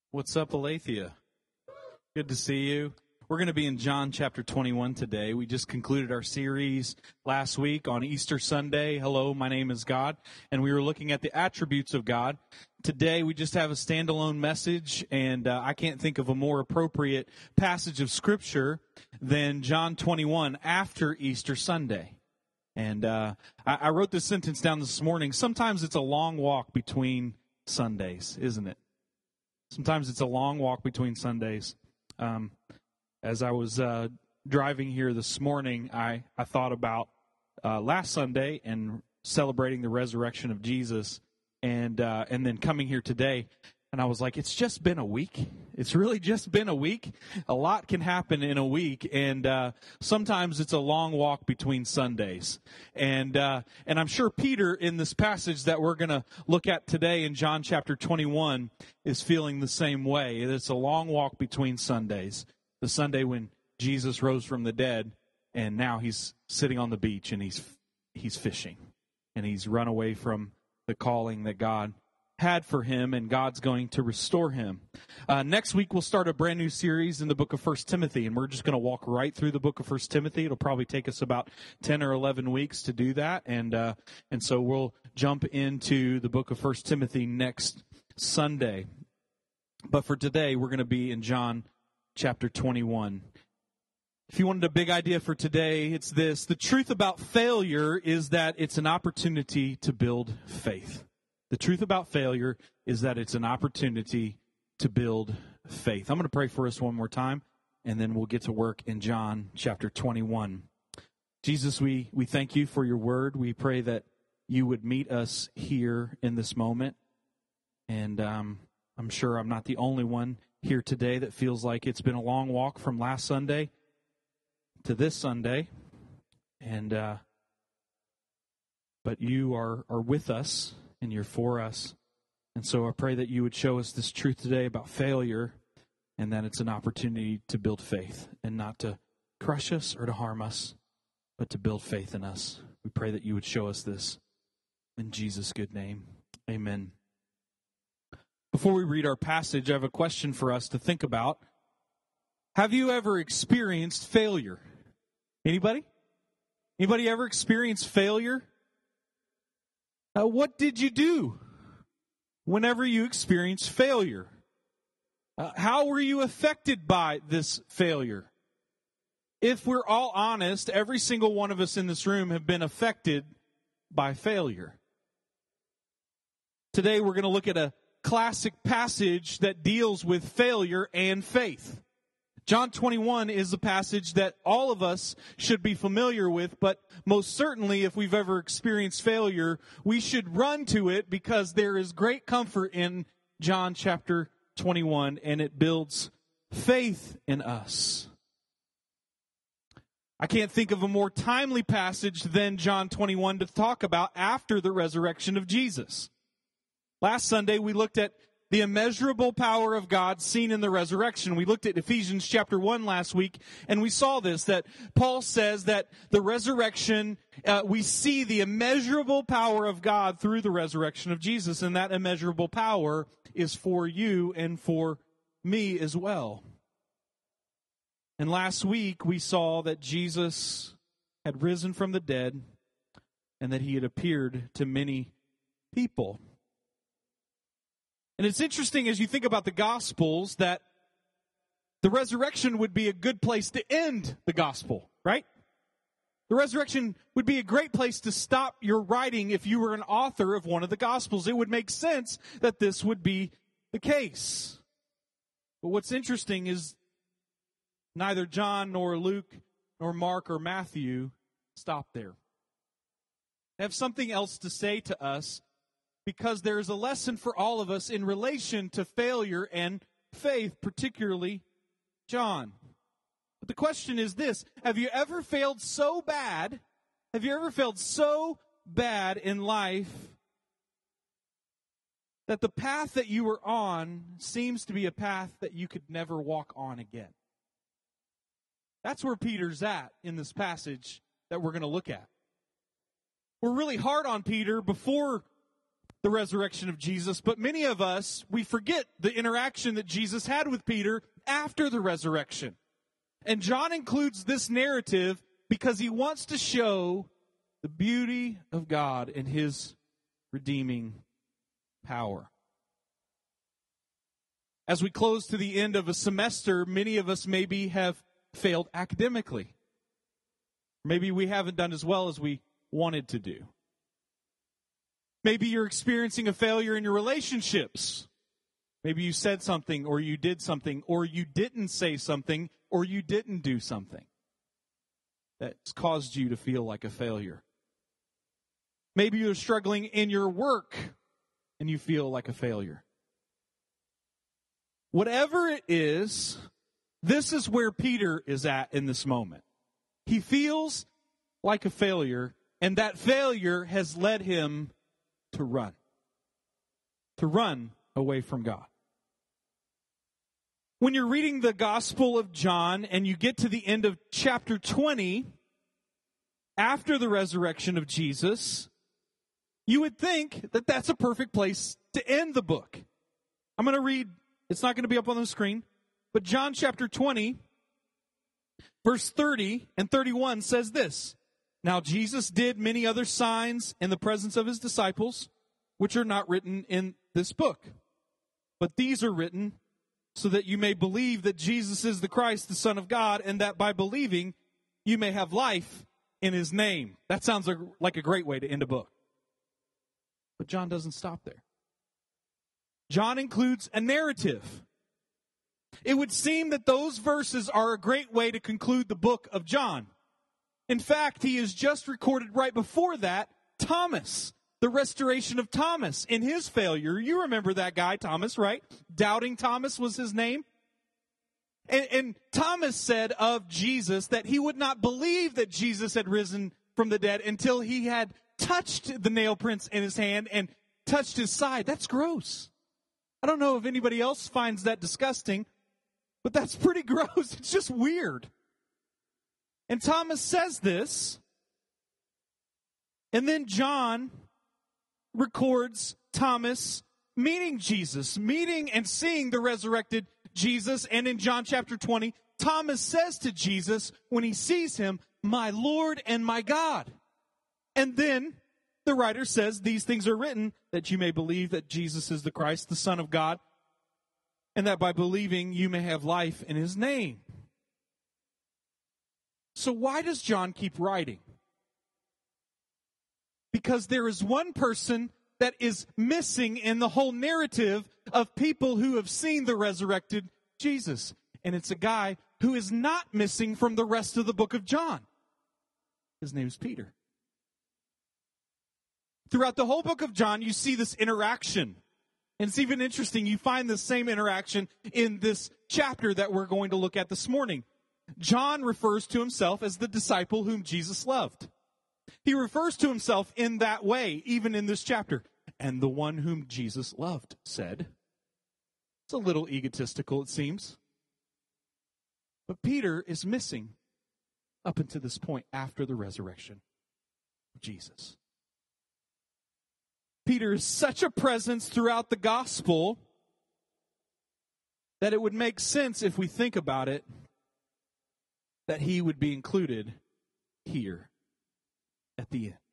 What's up, Aletheia? Good to see you. We're going to be in John chapter 21 today. We just concluded our series last week on Easter Sunday. Hello, my name is God. And we were looking at the attributes of God. Today, we just have a standalone message, and I can't think of a more appropriate passage of Scripture than John 21 after Easter Sunday. And I wrote this sentence down this morning. Sometimes it's a long walk between Sundays, isn't it? Sometimes it's a long walk between Sundays. As I was driving here this morning, I thought about last Sunday and celebrating the resurrection of Jesus, and then coming here today, and I was like, it's just been a week. It's really just been a week. A lot can happen in a week, and sometimes it's a long walk between Sundays. And I'm sure Peter, in this passage that we're going to look at today in John chapter 21, is feeling the same way. It's a long walk between Sundays. The Sunday when Jesus rose from the dead, and now he's sitting on the beach and he's fishing, and he's run away from the calling that God had for him, and God's going to restore him. Next week we'll start a brand new series in the book of 1 Timothy, and we're just going to walk right through the book of 1 Timothy. It'll probably take us about 10 or 11 weeks to do that, and so we'll jump into the book of 1 Timothy next Sunday. But for today, we're going to be in John chapter 21. If you wanted a big idea for today, it's this: the truth about failure is that it's an opportunity to build faith. The truth about failure is that it's an opportunity to build faith. I'm going to pray for us one more time, and then we'll get to work in John chapter 21. Jesus, we thank you for your word. We pray that you would meet us here in this moment. And I'm sure I'm not the only one here today that feels like it's been a long walk from last Sunday to this Sunday. And but you are with us, and you're for us. And so I pray that you would show us this truth today about failure, and that it's an opportunity to build faith, and not to crush us or to harm us, but to build faith in us. We pray that you would show us this in Jesus' good name. Amen. Before we read our passage, I have a question for us to think about. Have you ever experienced failure? Anybody? Anybody ever experienced failure? What did you do whenever you experienced failure? How were you affected by this failure? If we're all honest, every single one of us in this room have been affected by failure. Today we're going to look at a classic passage that deals with failure and faith. John 21 is a passage that all of us should be familiar with, but most certainly if we've ever experienced failure, we should run to it, because there is great comfort in John chapter 21, and it builds faith in us. I can't think of a more timely passage than John 21 to talk about after the resurrection of Jesus. Last Sunday, we looked at the immeasurable power of God seen in the resurrection. We looked at Ephesians chapter 1 last week, and we saw this, that Paul says that the resurrection, we see the immeasurable power of God through the resurrection of Jesus, and that immeasurable power is for you and for me as well. And last week, we saw that Jesus had risen from the dead, and that he had appeared to many people. And it's interesting as you think about the Gospels that the resurrection would be a good place to end the Gospel, right? The resurrection would be a great place to stop your writing if you were an author of one of the Gospels. It would make sense that this would be the case. But what's interesting is neither John nor Luke nor Mark or Matthew stop there. They have something else to say to us, because there is a lesson for all of us in relation to failure and faith, particularly John. But the question is this: have you ever failed so bad? Have you ever failed so bad in life that the path that you were on seems to be a path that you could never walk on again? That's where Peter's at in this passage that we're going to look at. We're really hard on Peter before the resurrection of Jesus, but many of us, we forget the interaction that Jesus had with Peter after the resurrection. And John includes this narrative because he wants to show the beauty of God and his redeeming power. As we close to the end of a semester, many of us maybe have failed academically. Maybe we haven't done as well as we wanted to do. Maybe you're experiencing a failure in your relationships. Maybe you said something, or you did something, or you didn't say something, or you didn't do something that's caused you to feel like a failure. Maybe you're struggling in your work and you feel like a failure. Whatever it is, this is where Peter is at in this moment. He feels like a failure, and that failure has led him to run away from God. When you're reading the Gospel of John and you get to the end of chapter 20, after the resurrection of Jesus, you would think that that's a perfect place to end the book. I'm going to read, it's not going to be up on the screen, but John chapter 20, verse 30 and 31 says this: Now Jesus did many other signs in the presence of his disciples, which are not written in this book. But these are written so that you may believe that Jesus is the Christ, the Son of God, and that by believing you may have life in his name. That sounds like a great way to end a book. But John doesn't stop there. John includes a narrative. It would seem that those verses are a great way to conclude the book of John. In fact, he has just recorded right before that Thomas, the restoration of Thomas in his failure. You remember that guy, Thomas, right? Doubting Thomas was his name. And Thomas said of Jesus that he would not believe that Jesus had risen from the dead until he had touched the nail prints in his hand and touched his side. That's gross. I don't know if anybody else finds that disgusting, but that's pretty gross. It's just weird. And Thomas says this, and then John records Thomas meeting Jesus, meeting and seeing the resurrected Jesus. And in John chapter 20, Thomas says to Jesus when he sees him, "My Lord and my God." And then the writer says, "These things are written that you may believe that Jesus is the Christ, the Son of God, and that by believing you may have life in his name." So why does John keep writing? Because there is one person that is missing in the whole narrative of people who have seen the resurrected Jesus. And it's a guy who is not missing from the rest of the book of John. His name is Peter. Throughout the whole book of John, you see this interaction. And it's even interesting, you find the same interaction in this chapter that we're going to look at this morning. John refers to himself as the disciple whom Jesus loved. He refers to himself in that way, even in this chapter. And the one whom Jesus loved said. It's a little egotistical, it seems. But Peter is missing up until this point after the resurrection of Jesus. Peter is such a presence throughout the gospel that it would make sense, if we think about it, that he would be included here at the end.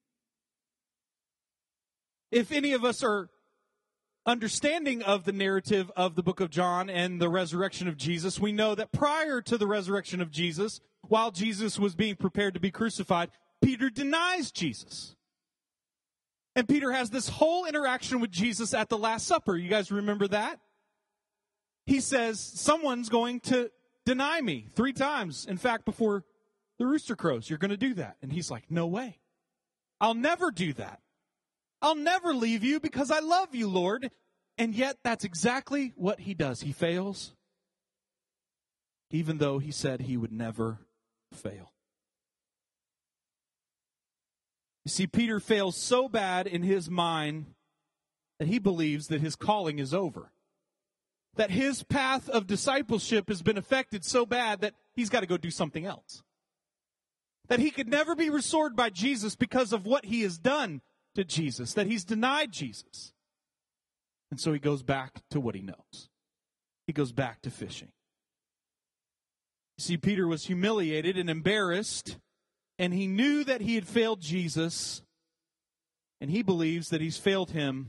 If any of us are understanding of the narrative of the book of John and the resurrection of Jesus, we know that prior to the resurrection of Jesus, while Jesus was being prepared to be crucified, Peter denies Jesus. And Peter has this whole interaction with Jesus at the Last Supper. You guys remember that? He says, someone's going to deny me 3 times. In fact, before the rooster crows, you're going to do that. And he's like, no way. I'll never do that. I'll never leave you because I love you, Lord. And yet that's exactly what he does. He fails, even though he said he would never fail. You see, Peter fails so bad in his mind that he believes that his calling is over. That his path of discipleship has been affected so bad that he's got to go do something else. That he could never be restored by Jesus because of what he has done to Jesus. That he's denied Jesus. And so he goes back to what he knows. He goes back to fishing. See, Peter was humiliated and embarrassed, and he knew that he had failed Jesus, and he believes that he's failed him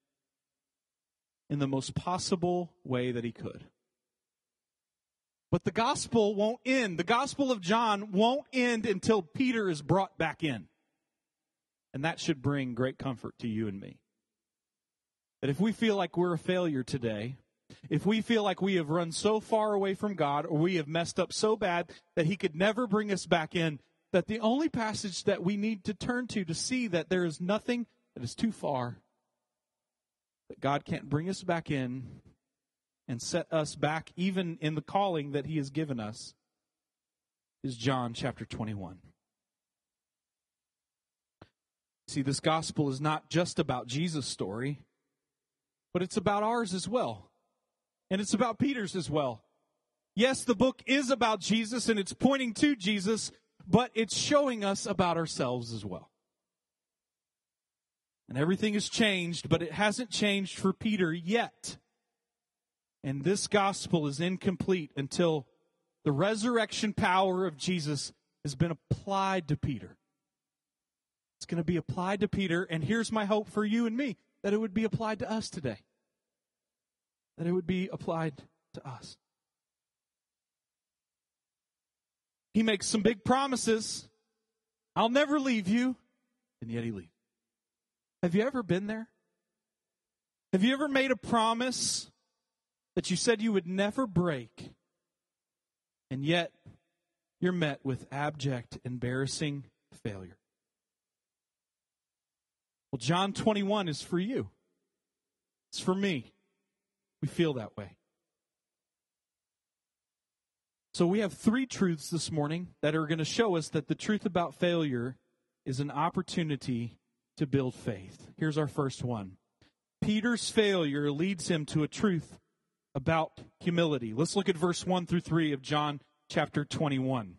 in the most possible way that he could. But the gospel won't end. The gospel of John won't end until Peter is brought back in. And that should bring great comfort to you and me. That if we feel like we're a failure today, if we feel like we have run so far away from God, or we have messed up so bad that he could never bring us back in, that the only passage that we need to turn to see that there is nothing that is too far, that God can't bring us back in and set us back even in the calling that he has given us, is John chapter 21. See, this gospel is not just about Jesus' story, but it's about ours as well. And it's about Peter's as well. Yes, the book is about Jesus and it's pointing to Jesus, but it's showing us about ourselves as well. And everything has changed, but it hasn't changed for Peter yet. And this gospel is incomplete until the resurrection power of Jesus has been applied to Peter. It's going to be applied to Peter, and here's my hope for you and me, that it would be applied to us today. That it would be applied to us. He makes some big promises. I'll never leave you, and yet he leaves. Have you ever been there? Have you ever made a promise that you said you would never break, and yet you're met with abject, embarrassing failure? Well, John 21 is for you. It's for me. We feel that way. So we have three truths this morning that are going to show us that the truth about failure is an opportunity to build faith. Here's our first one. Peter's failure leads him to a truth about humility. Let's look at verse 1 through 3 of John chapter 21.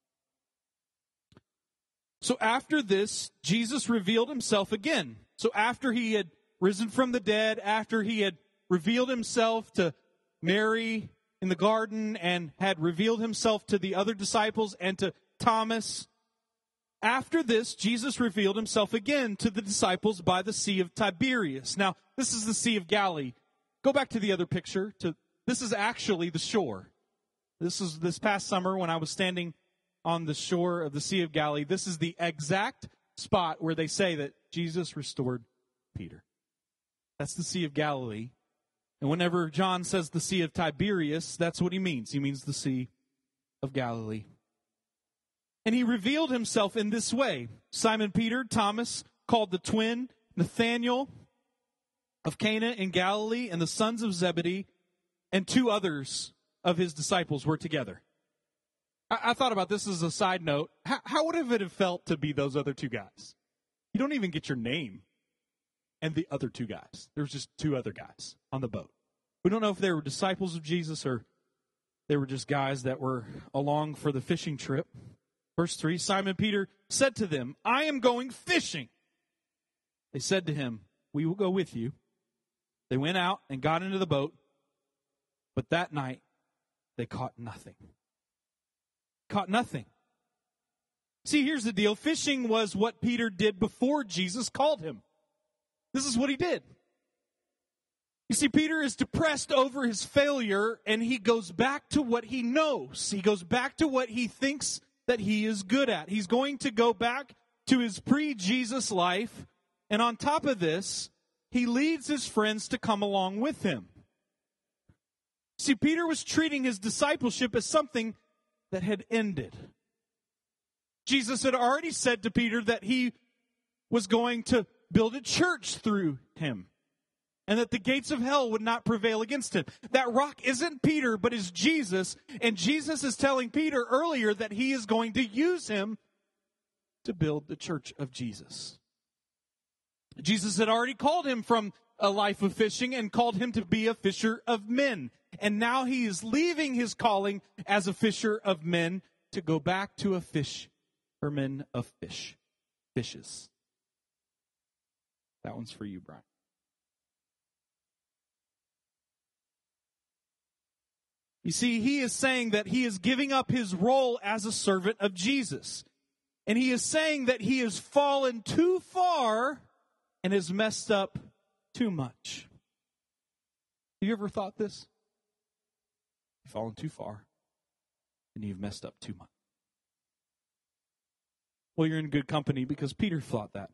So after this, Jesus revealed himself again. So after he had risen from the dead, after he had revealed himself to Mary in the garden and had revealed himself to the other disciples and to Thomas, after this, Jesus revealed himself again to the disciples by the Sea of Tiberias. Now, this is the Sea of Galilee. Go back to the other picture. This is actually the shore. This past summer when I was standing on the shore of the Sea of Galilee. This is the exact spot where they say that Jesus restored Peter. That's the Sea of Galilee. And whenever John says the Sea of Tiberias, that's what he means. He means the Sea of Galilee. And he revealed himself in this way. Simon Peter, Thomas, called the twin, Nathanael of Cana in Galilee, and the sons of Zebedee, and two others of his disciples were together. I thought about this as a side note. How would it have felt to be those other two guys? You don't even get your name and the other two guys. There was just two other guys on the boat. We don't know if they were disciples of Jesus or they were just guys that were along for the fishing trip. Verse 3, Simon Peter said to them, I am going fishing. They said to him, we will go with you. They went out and got into the boat, but that night they caught nothing. Caught nothing. See, here's the deal. Fishing was what Peter did before Jesus called him. This is what he did. You see, Peter is depressed over his failure, and he goes back to what he knows. He goes back to what he thinks that he is good at. He's going to go back to his pre-Jesus life, and on top of this, he leads his friends to come along with him. See, Peter was treating his discipleship as something that had ended. Jesus had already said to Peter that he was going to build a church through him, and that the gates of hell would not prevail against him. That rock isn't Peter, but is Jesus, and Jesus is telling Peter earlier that he is going to use him to build the church of Jesus. Jesus had already called him from a life of fishing and called him to be a fisher of men. And now he is leaving his calling as a fisher of men to go back to a fisherman of fishes. That one's for you, Brian. You see, he is saying that he is giving up his role as a servant of Jesus. And he is saying that he has fallen too far and has messed up too much. Have you ever thought this? You've fallen too far and you've messed up too much. Well, you're in good company because Peter thought that.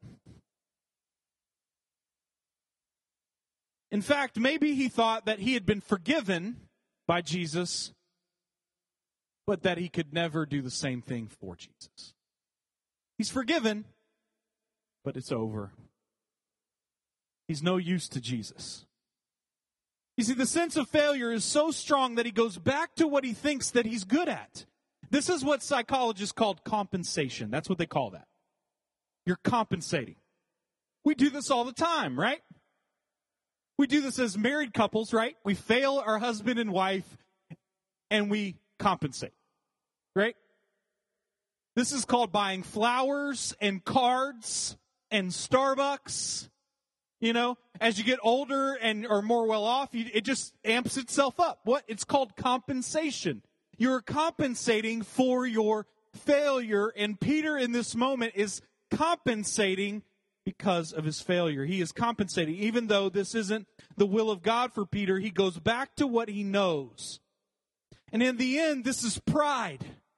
In fact, maybe he thought that he had been forgiven by Jesus, but that he could never do the same thing for Jesus. He's forgiven, but it's over. He's no use to Jesus. You see, the sense of failure is so strong that he goes back to what he thinks that he's good at. This is what psychologists call compensation. That's what they call that. You're compensating. We do this all the time, right? We do this as married couples, right? We fail our husband and wife, and we compensate, right? This is called buying flowers and cards and Starbucks. You know, as you get older and are more well off, it just amps itself up. What? It's called compensation. You're compensating for your failure, and Peter in this moment is compensating because of his failure. He is compensating. Even though this isn't the will of God for Peter, he goes back to what he knows. And in the end, this is pride.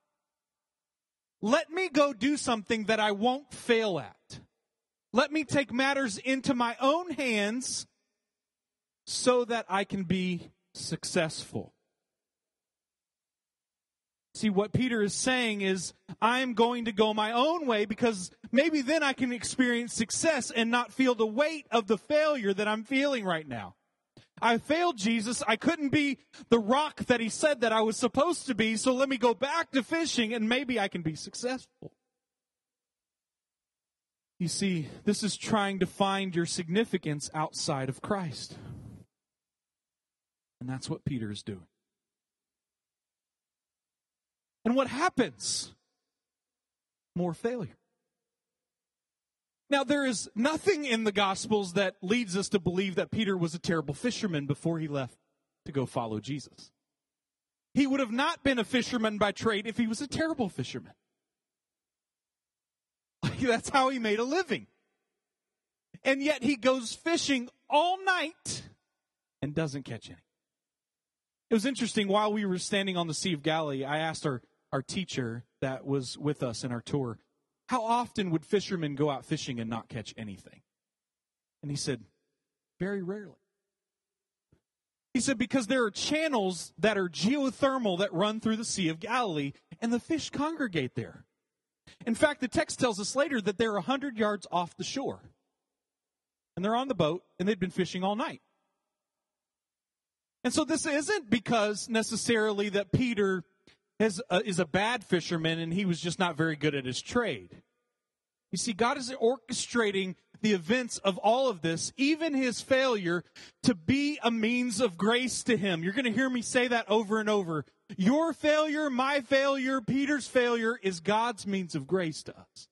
Let me go do something that I won't fail at. Let me take matters into my own hands so that I can be successful. See, what Peter is saying is, I'm going to go my own way because maybe then I can experience success and not feel the weight of the failure that I'm feeling right now. I failed Jesus. I couldn't be the rock that he said that I was supposed to be, so let me go back to fishing and maybe I can be successful. You see, this is trying to find your significance outside of Christ. And that's what Peter is doing. And what happens? More failure. Now, there is nothing in the Gospels that leads us to believe that Peter was a terrible fisherman before he left to go follow Jesus. He would have not been a fisherman by trade if he was a terrible fisherman. That's how he made a living. And yet he goes fishing all night and doesn't catch any. It was interesting, while we were standing on the Sea of Galilee, I asked our teacher that was with us in our tour, how often would fishermen go out fishing and not catch anything? And he said, very rarely. He said, because there are channels that are geothermal that run through the Sea of Galilee, and the fish congregate there. In fact, the text tells us later that they're 100 yards off the shore. And they're on the boat, and they'd been fishing all night. And so this isn't because necessarily that Peter is a bad fisherman and he was just not very good at his trade. You see, God is orchestrating the events of all of this, even his failure, to be a means of grace to him. You're going to hear me say that over and over. Your failure, my failure, Peter's failure is God's means of grace to us.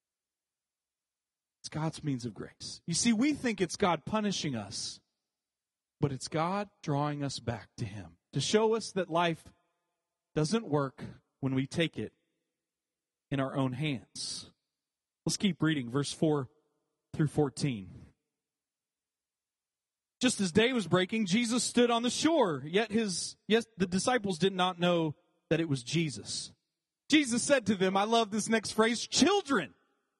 It's God's means of grace. You see, we think it's God punishing us, but it's God drawing us back to him to show us that life doesn't work when we take it in our own hands. Let's keep reading, verse 4 through 14. Just as day was breaking, Jesus stood on the shore, yet the disciples did not know that it was Jesus. Jesus said to them, I love this next phrase, children,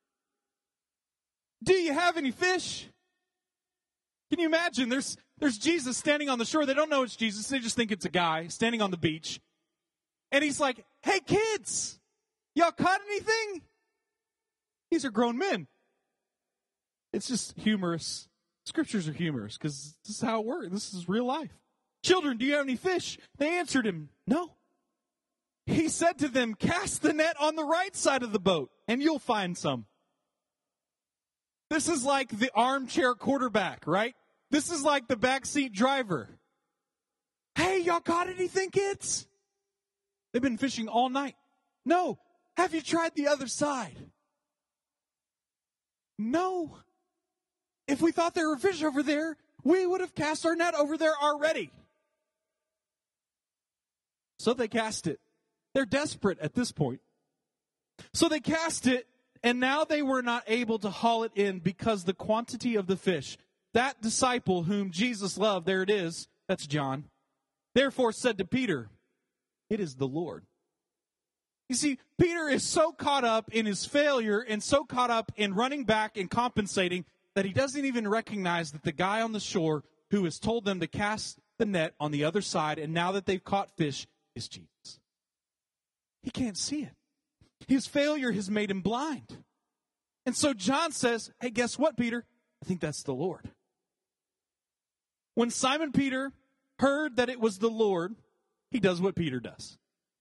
do you have any fish? Can you imagine? There's Jesus standing on the shore. They don't know it's Jesus. They just think it's a guy standing on the beach. And he's like, hey, kids, y'all caught anything? These are grown men. It's just humorous. Scriptures are humorous because this is how it works. This is real life. Children, do you have any fish? They answered him, no. He said to them, cast the net on the right side of the boat and you'll find some. This is like the armchair quarterback, right? This is like the backseat driver. Hey, y'all caught anything, kids? They've been fishing all night. No. Have you tried the other side? No. If we thought there were fish over there, we would have cast our net over there already. So they cast it. They're desperate at this point. So they cast it, and now they were not able to haul it in because the quantity of the fish. That disciple whom Jesus loved, there it is, that's John, therefore said to Peter, "It is the Lord." You see, Peter is so caught up in his failure and so caught up in running back and compensating that he doesn't even recognize that the guy on the shore who has told them to cast the net on the other side, and now that they've caught fish, is Jesus. He can't see it. His failure has made him blind. And so John says, "Hey, guess what, Peter? I think that's the Lord." When Simon Peter heard that it was the Lord, he does what Peter does.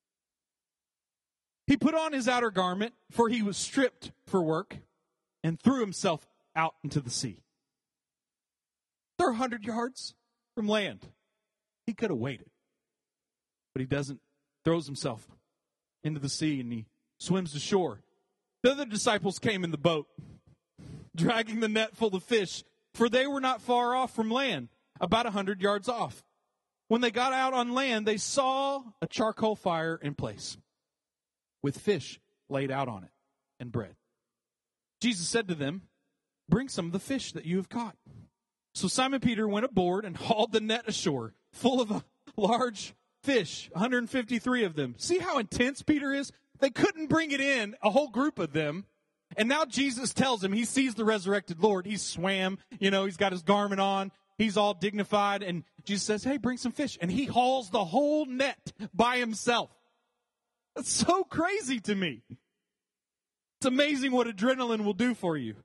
He put on his outer garment, for he was stripped for work, and threw himself out into the sea. They're 100 yards from land. He could have waited. But he doesn't. Throws himself into the sea and he swims to shore. The other disciples came in the boat, dragging the net full of fish, for they were not far off from land, about 100 yards off. When they got out on land, they saw a charcoal fire in place, with fish laid out on it, and bread. Jesus said to them, "Bring some of the fish that you have caught." So Simon Peter went aboard and hauled the net ashore, full of a large fish, 153 of them. See how intense Peter is? They couldn't bring it in, a whole group of them. And now Jesus tells him, he sees the resurrected Lord. He swam, he's got his garment on. He's all dignified. And Jesus says, "Hey, bring some fish." And he hauls the whole net by himself. That's so crazy to me. It's amazing what adrenaline will do for you.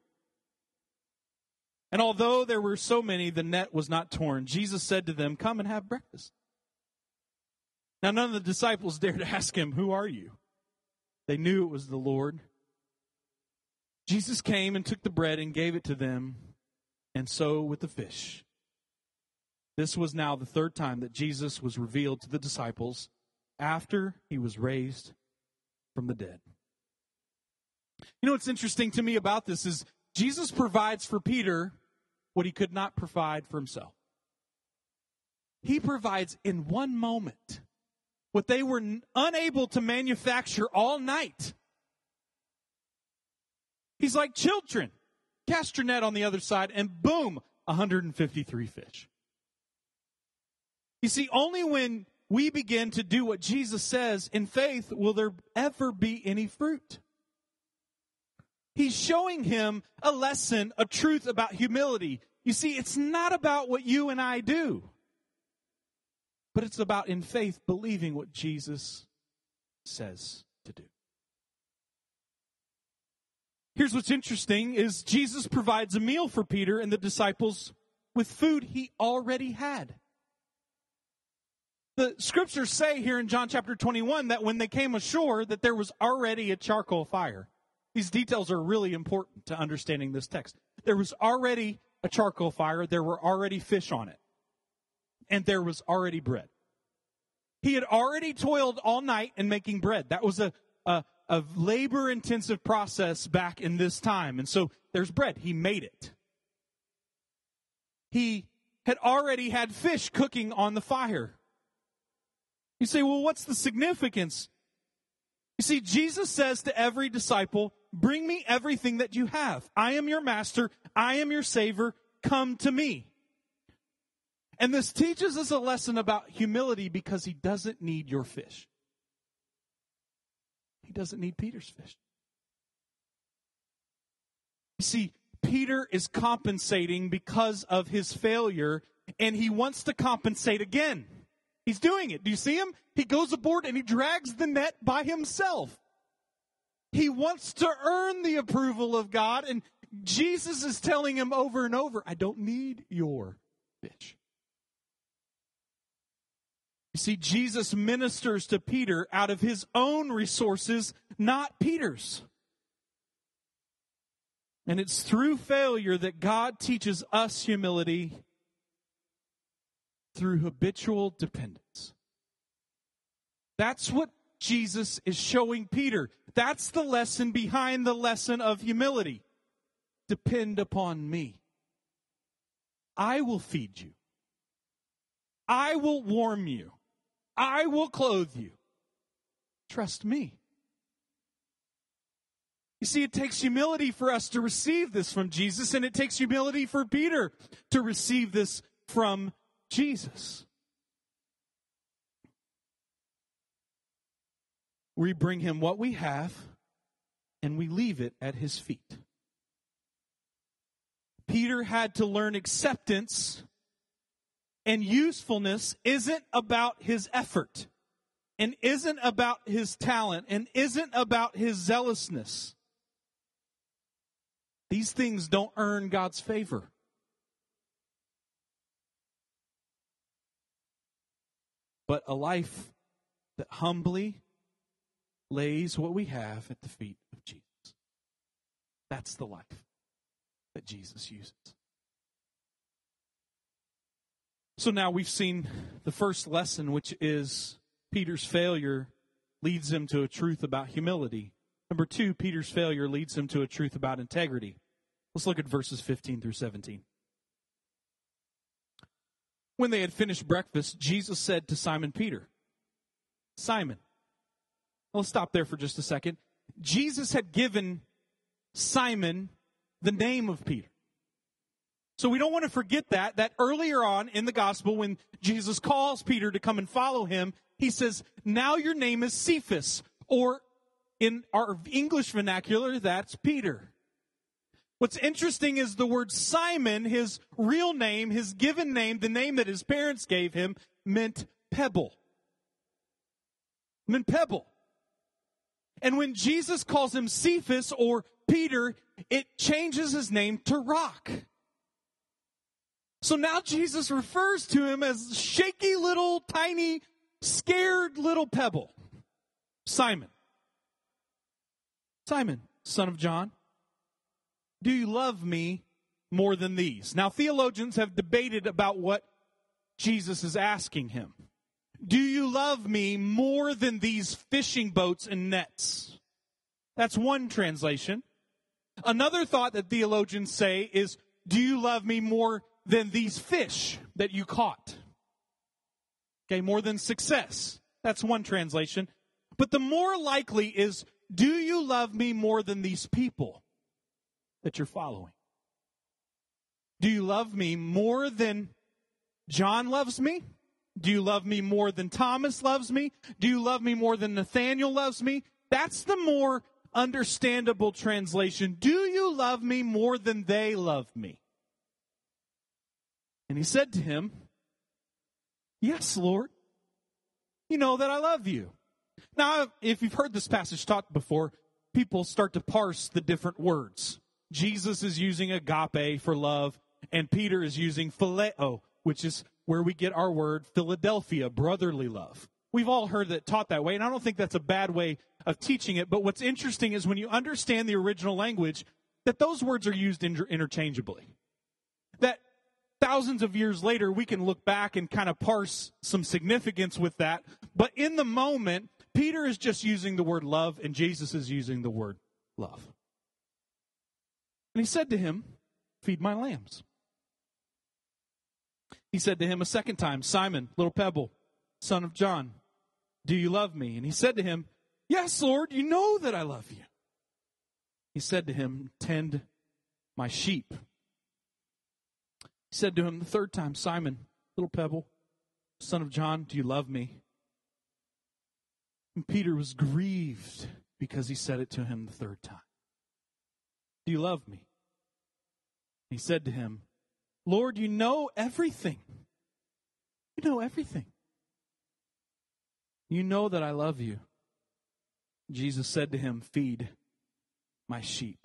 And although there were so many, the net was not torn. Jesus said to them, "Come and have breakfast." Now none of the disciples dared to ask him, "Who are you?" They knew it was the Lord. Jesus came and took the bread and gave it to them, and so with the fish. This was now the third time that Jesus was revealed to the disciples after he was raised from the dead. What's interesting to me about this is Jesus provides for Peter what he could not provide for himself. He provides in one moment what they were unable to manufacture all night. He's like, "Children, cast your net on the other side," and boom, 153 fish. You see, only when we begin to do what Jesus says in faith will there ever be any fruit. He's showing him a lesson, a truth about humility. You see, it's not about what you and I do, but it's about, in faith, believing what Jesus says to do. Here's what's interesting is Jesus provides a meal for Peter and the disciples with food he already had. The scriptures say here in John chapter 21 that when they came ashore that there was already a charcoal fire. These details are really important to understanding this text. There was already a charcoal fire. There were already fish on it. And there was already bread. He had already toiled all night in making bread. That was a labor-intensive process back in this time. And so there's bread. He made it. He had already had fish cooking on the fire. You say, well, what's the significance? You see, Jesus says to every disciple, "Bring me everything that you have. I am your master. I am your savior. Come to me." And this teaches us a lesson about humility because he doesn't need your fish. He doesn't need Peter's fish. You see, Peter is compensating because of his failure, and he wants to compensate again. He's doing it. Do you see him? He goes aboard and he drags the net by himself. He wants to earn the approval of God, and Jesus is telling him over and over, "I don't need your fish." You see, Jesus ministers to Peter out of his own resources, not Peter's. And it's through failure that God teaches us humility through habitual dependence. That's what Jesus is showing Peter. That's the lesson behind the lesson of humility. Depend upon me. I will feed you. I will warm you. I will clothe you. Trust me. You see, it takes humility for us to receive this from Jesus, and it takes humility for Peter to receive this from Jesus. We bring him what we have, and we leave it at his feet. Peter had to learn acceptance, and usefulness isn't about his effort, and isn't about his talent, and isn't about his zealousness. These things don't earn God's favor. But a life that humbly lays what we have at the feet of Jesus. That's the life that Jesus uses. So now we've seen the first lesson, which is Peter's failure leads him to a truth about humility. Number 2, Peter's failure leads him to a truth about integrity. Let's look at verses 15 through 17. When they had finished breakfast, Jesus said to Simon Peter, Simon. Let's stop there for just a second. Jesus had given Simon the name of Peter. So we don't want to forget that earlier on in the gospel, when Jesus calls Peter to come and follow him, he says, now your name is Cephas, or in our English vernacular, that's Peter. What's interesting is the word Simon, his real name, his given name, the name that his parents gave him, meant pebble. Meant pebble. And when Jesus calls him Cephas or Peter, it changes his name to rock. So now Jesus refers to him as shaky little, tiny, scared little pebble. Simon. Simon, son of John, do you love me more than these? Now, theologians have debated about what Jesus is asking him. Do you love me more than these fishing boats and nets? That's one translation. Another thought that theologians say is, do you love me more than these fish that you caught? Okay, more than success. That's one translation. But the more likely is, do you love me more than these people that you're following? Do you love me more than John loves me? Do you love me more than Thomas loves me? Do you love me more than Nathaniel loves me? That's the more understandable translation. Do you love me more than they love me? And he said to him, yes, Lord. You know that I love you. Now, if you've heard this passage taught before, people start to parse the different words. Jesus is using agape for love, and Peter is using phileo, which is where we get our word Philadelphia, brotherly love. We've all heard it taught that way, and I don't think that's a bad way of teaching it. But what's interesting is when you understand the original language, that those words are used interchangeably. That thousands of years later, we can look back and kind of parse some significance with that. But in the moment, Peter is just using the word love, and Jesus is using the word love. And he said to him, feed my lambs. He said to him a second time, Simon, little pebble, son of John, do you love me? And he said to him, yes, Lord, you know that I love you. He said to him, tend my sheep. He said to him the third time, Simon, little pebble, son of John, do you love me? And Peter was grieved because he said it to him the third time. Do you love me? He said to him, Lord, you know everything. You know everything. You know that I love you. Jesus said to him, feed my sheep.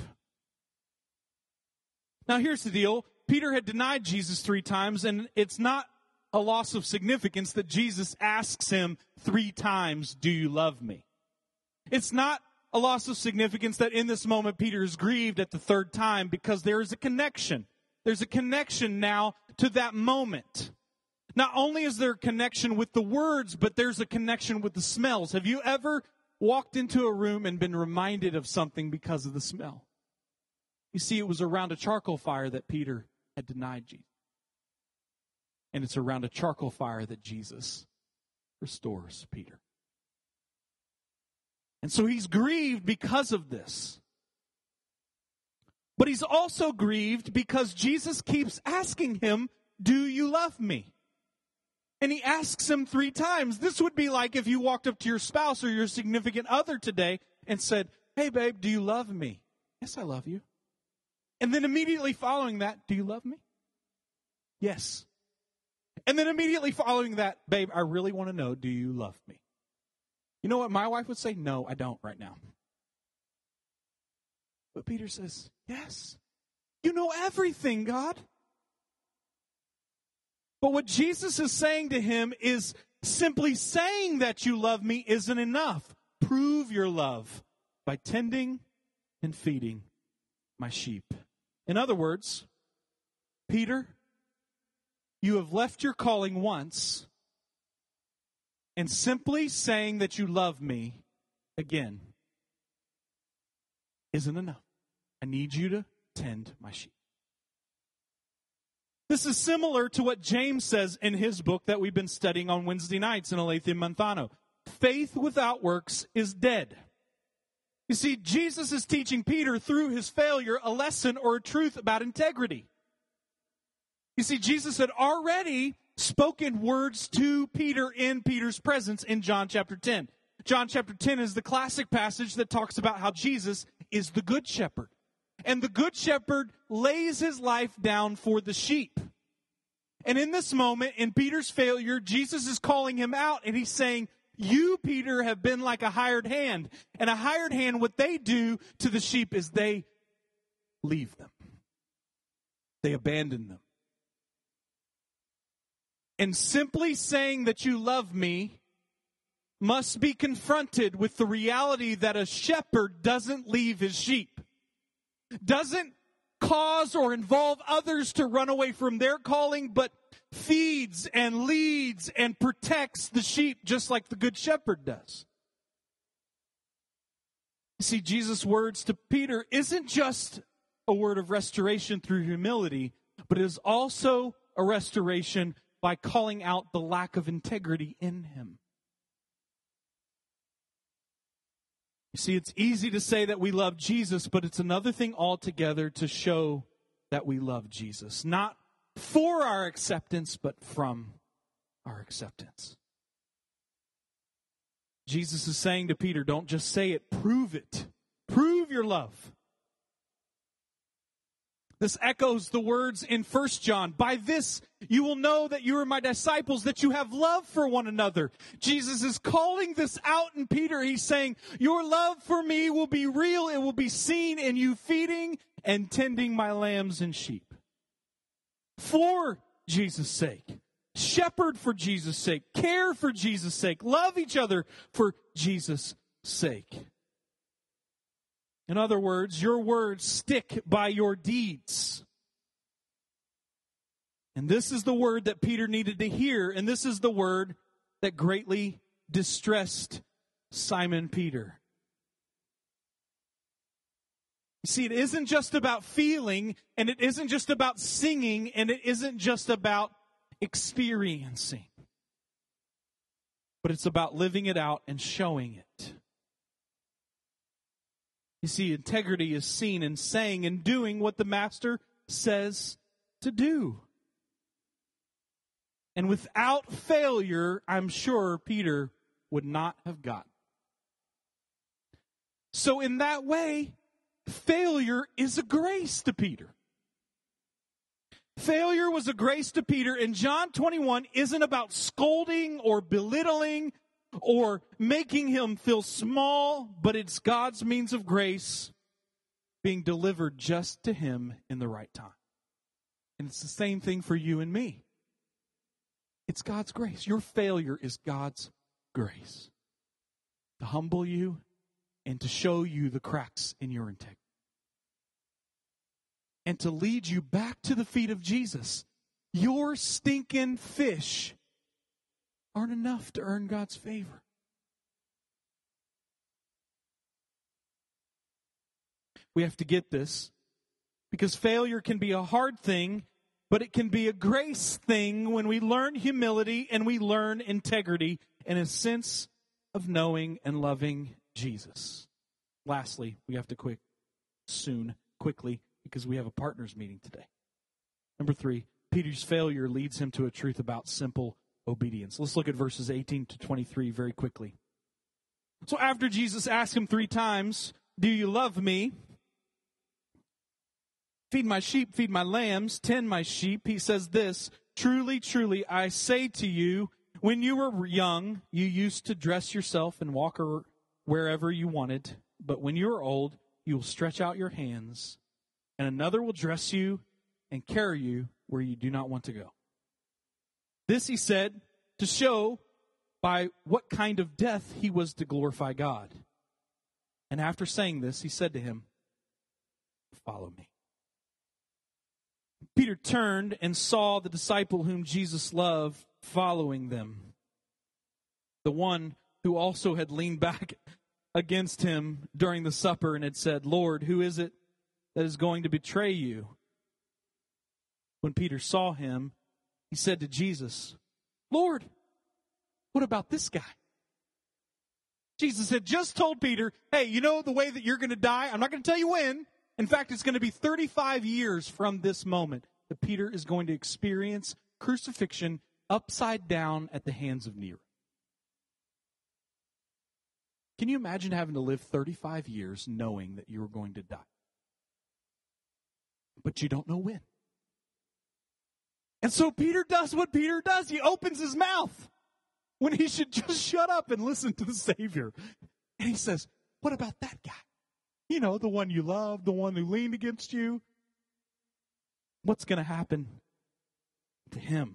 Now here's the deal. Peter had denied Jesus 3 times, and it's not a loss of significance that Jesus asks him 3 times, do you love me? It's not a loss of significance that in this moment Peter is grieved at the 3rd time, because there is a connection. There's a connection now to that moment. Not only is there a connection with the words, but there's a connection with the smells. Have you ever walked into a room and been reminded of something because of the smell? You see, it was around a charcoal fire that Peter had denied Jesus. And it's around a charcoal fire that Jesus restores Peter. And so he's grieved because of this. But he's also grieved because Jesus keeps asking him, do you love me? And he asks him 3 times. This would be like if you walked up to your spouse or your significant other today and said, hey, babe, do you love me? Yes, I love you. And then immediately following that, do you love me? Yes. And then immediately following that, babe, I really want to know, do you love me? You know what my wife would say? No, I don't right now. But Peter says, yes. You know everything, God. But what Jesus is saying to him is simply saying that you love me isn't enough. Prove your love by tending and feeding my sheep. In other words, Peter, you have left your calling once, and simply saying that you love me again isn't enough. I need you to tend my sheep. This is similar to what James says in his book that we've been studying on Wednesday nights in Aletheia Monthano. Faith without works is dead. You see, Jesus is teaching Peter through his failure a lesson or a truth about integrity. You see, Jesus had already spoken words to Peter in Peter's presence in John chapter 10. John chapter 10 is the classic passage that talks about how Jesus is the good shepherd. And the good shepherd lays his life down for the sheep. And in this moment, in Peter's failure, Jesus is calling him out and he's saying, you, Peter, have been like a hired hand. And a hired hand, what they do to the sheep is they leave them. They abandon them. And simply saying that you love me must be confronted with the reality that a shepherd doesn't leave his sheep. Doesn't cause or involve others to run away from their calling, but feeds and leads and protects the sheep just like the good shepherd does. You see, Jesus' words to Peter isn't just a word of restoration through humility, but it is also a restoration by calling out the lack of integrity in him. You see, it's easy to say that we love Jesus, but it's another thing altogether to show that we love Jesus. Not for our acceptance, but from our acceptance. Jesus is saying to Peter, don't just say it, prove it. Prove your love. This echoes the words in 1 John. By this you will know that you are my disciples, that you have love for one another. Jesus is calling this out in Peter. He's saying, your love for me will be real. It will be seen in you feeding and tending my lambs and sheep. For Jesus' sake. Shepherd for Jesus' sake. Care for Jesus' sake. Love each other for Jesus' sake. In other words, your words stick by your deeds. And this is the word that Peter needed to hear, and this is the word that greatly distressed Simon Peter. You see, it isn't just about feeling, and it isn't just about singing, and it isn't just about experiencing. But it's about living it out and showing it. You see, integrity is seen in saying and doing what the master says to do. And without failure, I'm sure Peter would not have gotten. So in that way, failure is a grace to Peter. Failure was a grace to Peter, and John 21 isn't about scolding or belittling or making him feel small, but it's God's means of grace being delivered just to him in the right time. And it's the same thing for you and me. It's God's grace. Your failure is God's grace to humble you and to show you the cracks in your integrity. And to lead you back to the feet of Jesus. Your stinking fish aren't enough to earn God's favor. We have to get this because failure can be a hard thing, but it can be a grace thing when we learn humility and we learn integrity and a sense of knowing and loving Jesus. Lastly, we have to quickly, because we have a partners meeting today. Number 3, Peter's failure leads him to a truth about simple obedience. Let's look at verses 18 to 23 very quickly. So after Jesus asked him 3 times, "Do you love me? Feed my sheep, feed my lambs, tend my sheep," he says this, "Truly, truly, I say to you, when you were young, you used to dress yourself and walk wherever you wanted. But when you are old, you will stretch out your hands, and another will dress you and carry you where you do not want to go." This he said to show by what kind of death he was to glorify God. And after saying this, he said to him, "Follow me." Peter turned and saw the disciple whom Jesus loved following them, the one who also had leaned back against him during the supper and had said, "Lord, who is it that is going to betray you?" When Peter saw him, he said to Jesus, "Lord, what about this guy?" Jesus had just told Peter, "Hey, you know the way that you're going to die? I'm not going to tell you when. In fact, it's going to be 35 years from this moment that Peter is going to experience crucifixion upside down at the hands of Nero." Can you imagine having to live 35 years knowing that you were going to die? But you don't know when. And so Peter does what Peter does. He opens his mouth when he should just shut up and listen to the Savior. And he says, "What about that guy? You know, the one you love, the one who leaned against you. What's going to happen to him?"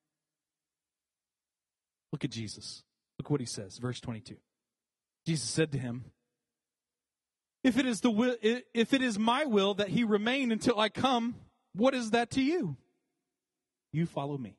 Look at Jesus. Look what he says, verse 22. Jesus said to him, if it is my will that he remain until I come, what is that to you? You follow me."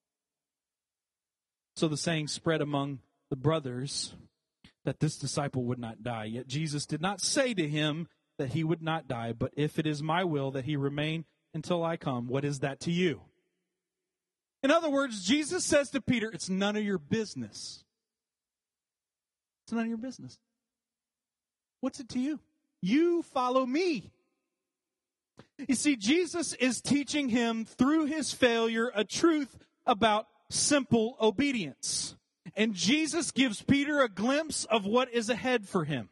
So the saying spread among the brothers that this disciple would not die. Yet Jesus did not say to him that he would not die, but if it is my will that he remain until I come, what is that to you? In other words, Jesus says to Peter, it's none of your business. It's none of your business. What's it to you? You follow me. You see, Jesus is teaching him through his failure a truth about simple obedience. And Jesus gives Peter a glimpse of what is ahead for him.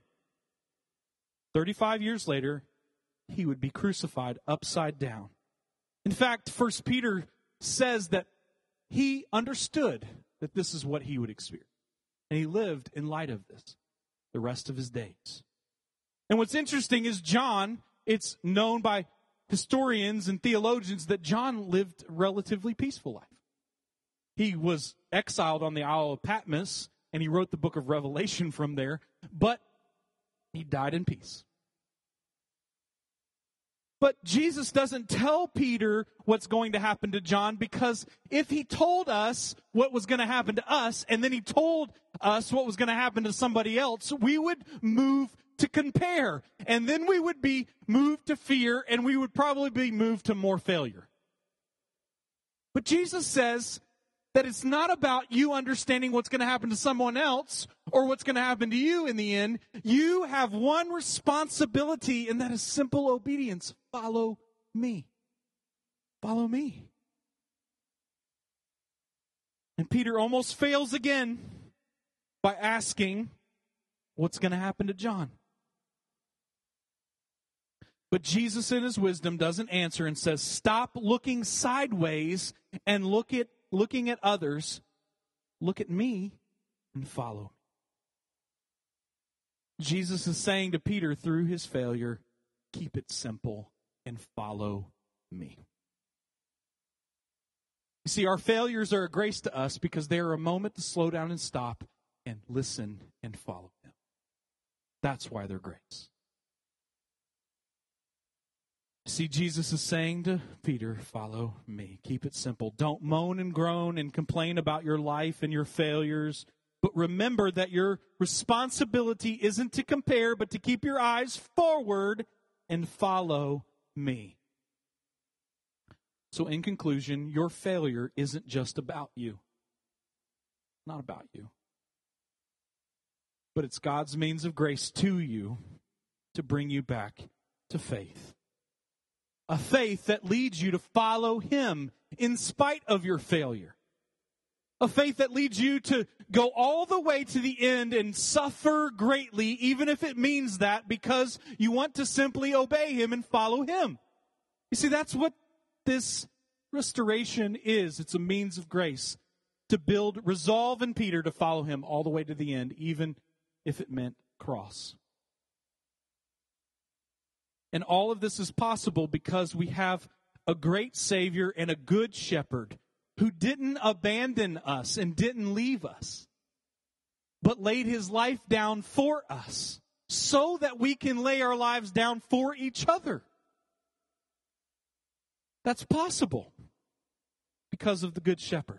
35 years later, he would be crucified upside down. In fact, 1 Peter says that he understood that this is what he would experience. And he lived in light of this the rest of his days. And what's interesting is John, it's known by historians and theologians that John lived a relatively peaceful life. He was exiled on the Isle of Patmos, and he wrote the book of Revelation from there, but he died in peace. But Jesus doesn't tell Peter what's going to happen to John, because if he told us what was going to happen to us, and then he told us what was going to happen to somebody else, we would move to compare. And then we would be moved to fear, and we would probably be moved to more failure. But Jesus says that it's not about you understanding what's going to happen to someone else or what's going to happen to you in the end. You have one responsibility, and that is simple obedience. Follow me. Follow me. And Peter almost fails again by asking, what's going to happen to John? But Jesus in his wisdom doesn't answer and says, stop looking sideways and looking at others. Look at me and follow. Jesus is saying to Peter through his failure, keep it simple and follow me. You see, our failures are a grace to us because they are a moment to slow down and stop and listen and follow him. That's why they're grace. See, Jesus is saying to Peter, follow me. Keep it simple. Don't moan and groan and complain about your life and your failures. But remember that your responsibility isn't to compare, but to keep your eyes forward and follow me. So in conclusion, your failure isn't just about you. Not about you. but it's God's means of grace to you to bring you back to faith. A faith that leads you to follow Him in spite of your failure. A faith that leads you to go all the way to the end and suffer greatly, even if it means that, because you want to simply obey Him and follow Him. You see, that's what this restoration is. It's a means of grace to build resolve in Peter to follow Him all the way to the end, even if it meant cross. And all of this is possible because we have a great Savior and a good shepherd who didn't abandon us and didn't leave us, but laid His life down for us so that we can lay our lives down for each other. That's possible because of the Good Shepherd.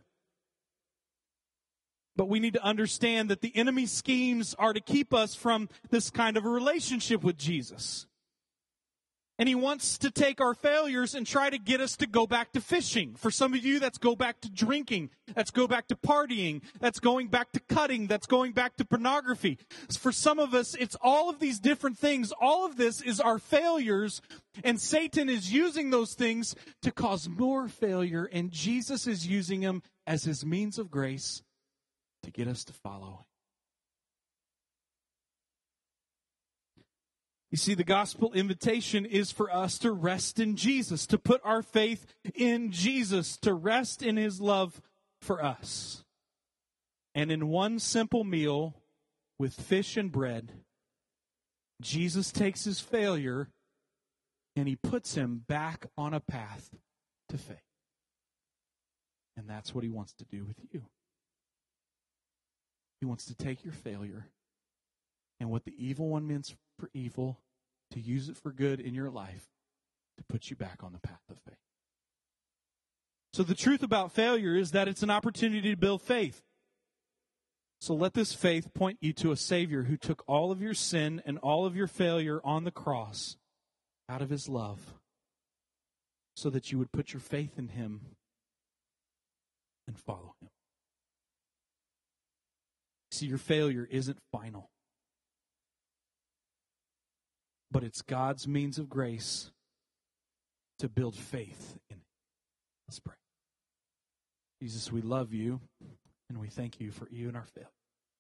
But we need to understand that the enemy's schemes are to keep us from this kind of a relationship with Jesus. And he wants to take our failures and try to get us to go back to fishing. For some of you, that's go back to drinking. That's go back to partying. That's going back to cutting. That's going back to pornography. For some of us, it's all of these different things. All of this is our failures. And Satan is using those things to cause more failure. And Jesus is using them as His means of grace to get us to follow Him. You see, the gospel invitation is for us to rest in Jesus, to put our faith in Jesus, to rest in His love for us. And in one simple meal with fish and bread, Jesus takes his failure and He puts him back on a path to faith. And that's what He wants to do with you. He wants to take your failure and what the evil one meant for evil, to use it for good in your life, to put you back on the path of faith. So the truth about failure is that it's an opportunity to build faith. So let this faith point you to a Savior who took all of your sin and all of your failure on the cross out of His love, so that you would put your faith in Him and follow Him. See, your failure isn't final, but it's God's means of grace to build faith in it. Let's pray. Jesus, we love You, and we thank You for even our failure.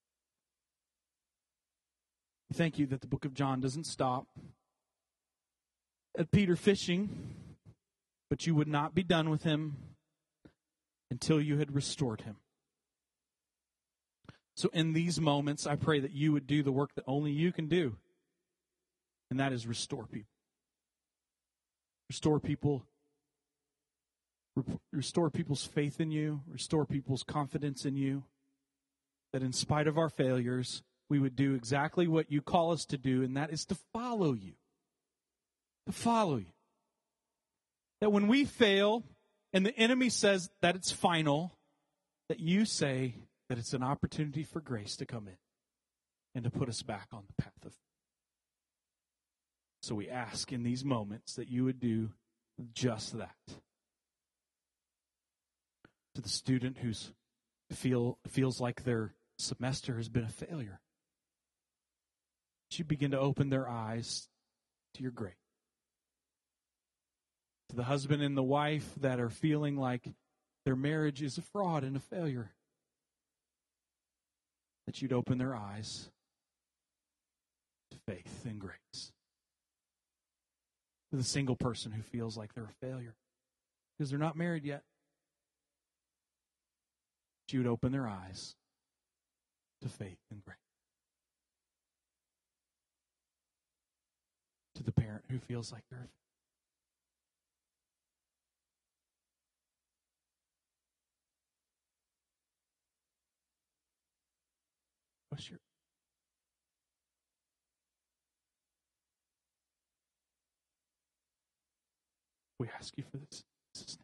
We thank You that the book of John doesn't stop at Peter fishing, but You would not be done with him until You had restored him. So in these moments, I pray that You would do the work that only You can do, and that is restore people. Restore people. Restore people's faith in You. Restore people's confidence in You. That in spite of our failures, we would do exactly what You call us to do, and that is to follow You. To follow You. That when we fail, and the enemy says that it's final, that You say that it's an opportunity for grace to come in and to put us back on the path of faith. So we ask in these moments that You would do just that. To the student who's feels like their semester has been a failure, that You begin to open their eyes to Your grace. To the husband and the wife that are feeling like their marriage is a fraud and a failure, that You'd open their eyes to faith and grace. To the single person who feels like they're a failure because they're not married yet, that You would open their eyes to faith and grace. To the parent who feels like they're a failure, what's your we ask You for this.